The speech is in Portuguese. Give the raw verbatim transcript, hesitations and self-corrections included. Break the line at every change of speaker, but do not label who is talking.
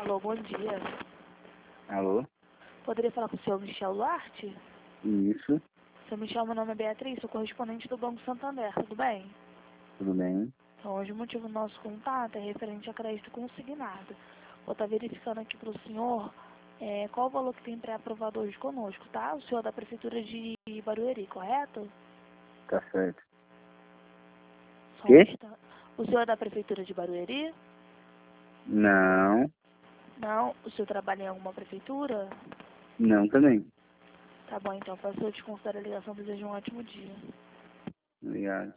Alô, bom dia.
Alô?
Poderia falar com o senhor Michel Duarte?
Isso,
Seu Michel, meu nome é Beatriz, sou correspondente do Banco Santander, tudo bem?
tudo bem?
Então, hoje o motivo do nosso contato é referente a crédito consignado. Vou estar verificando aqui para o senhor é, qual o valor que tem pré-aprovado hoje conosco, tá? O senhor é da Prefeitura de Barueri, correto?
Tá certo.
Só um
Quê?
instante. O senhor é da Prefeitura de Barueri?
Não,
Não? O senhor trabalha em alguma prefeitura?
não também.
Tá bom, então, para o senhor desconsiderar a ligação, desejo um ótimo dia.
Obrigado.